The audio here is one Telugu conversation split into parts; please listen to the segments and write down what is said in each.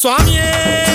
స్వామియే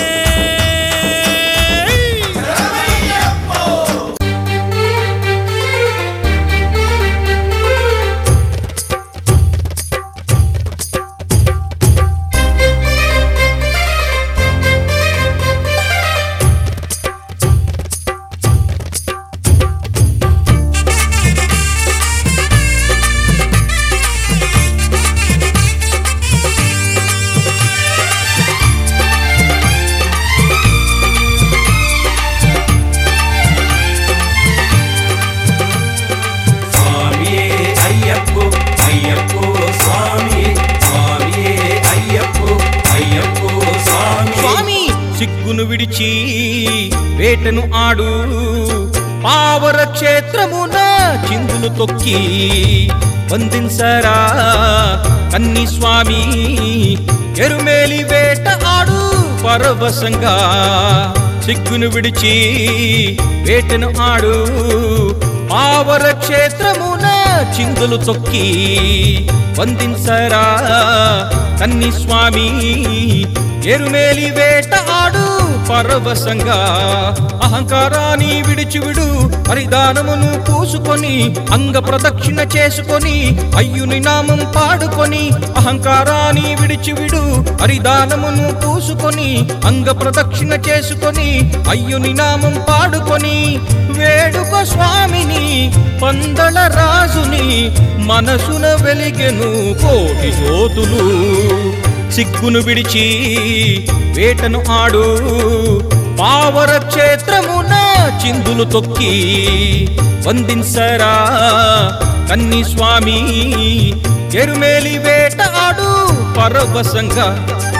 సిగ్గును విడిచి వేటను ఆడు పావర క్షేత్రమున చిందులు తొక్కి వందింసరా కన్ని స్వామి ఎరుమేలి వేట ఆడు పరవశంగా సిగ్గును విడిచి వేటను ఆడు పావర క్షేత్రమున చిందులు తొక్కి వందింసరా కన్ని స్వామి ఎరుమేలి వేట ఆడు పరవశంగా అహంకారాన్ని విడిచివిడు హరిదానమును పూసుకొని అంగ ప్రదక్షిణ చేసుకొని అయ్యుని నామం పాడుకొని అహంకారాన్ని విడిచివిడు హరిదానమును పూసుకొని అంగ ప్రదక్షిణ చేసుకొని అయ్యుని నామం పాడుకొని వేడుక స్వామిని పందల రాజుని మనసున వెలిగెను కోటి జ్యోతులు సిగ్గును విడిచి వేటను ఆడు పావర క్షేత్రమున చిందులు తొక్కి వందింసరా కన్ని స్వామి ఎరుమేలి వేట ఆడు పరవశంగా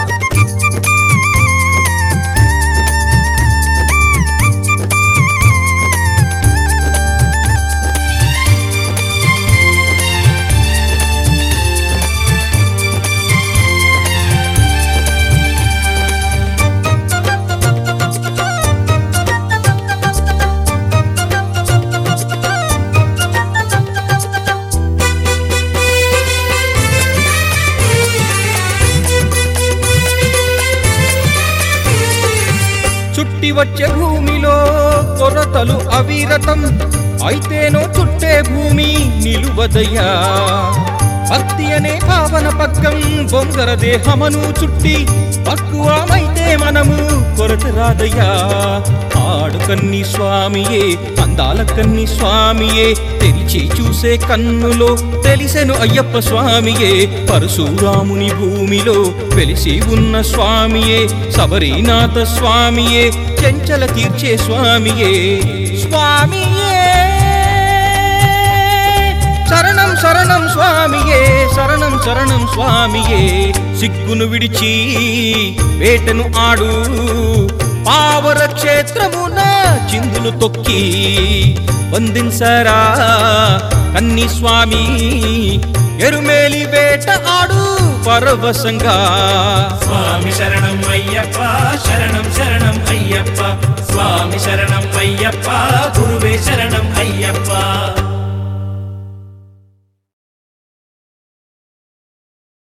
చుట్టి వచ్చే భూమిలో కొరతలు అవిరతం అయితేనో చుట్టే భూమి నిలువదయ్యా భక్తి అనే పావన పక్కం బొంగర దేహమను చుట్టి పక్కువమైతే మనము కొరత రాదయ్యా ఆడు కన్ని స్వామియే అందాల కన్ని స్వామియే తెరిచి చూసే కన్నులో తెలిసెను అయ్యప్ప స్వామియే పరశురాముని భూమిలో వెలిసి ఉన్న స్వామియే శబరీనాథ స్వామియే చెంచల తీర్చే స్వామియే స్వామియే శరణం శరణం స్వామియే శరణం శరణం స్వామియే సిగ్గును విడిచి వేటను ఆడు పావర క్షేత్రమున చిందులు తొక్కి వందింసరా కన్ని స్వామి ఎరుమేలి వేట ఆడు పరవశంగా స్వామి శరణం అయ్యప్ప శరణం శరణం అయ్యప్ప స్వామి శరణం అయ్యప్ప గురువే శరణం అయ్యప్ప